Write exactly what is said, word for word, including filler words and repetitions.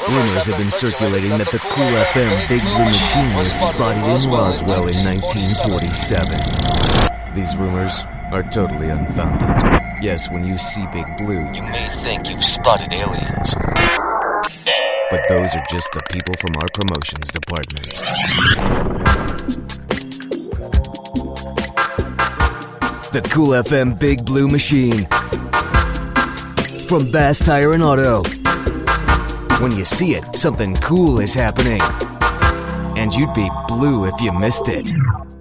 Rumors have been circulating that the Cool F M Big Blue Machine was spotted in Roswell in nineteen forty-seven. These rumors are totally unfounded. Yes, when you see Big Blue, you may think you've spotted aliens. But those are just the people from our promotions department. The Cool F M Big Blue Machine. From Bass Tire and Auto. When you see it, something cool is happening. And you'd be blue if you missed it.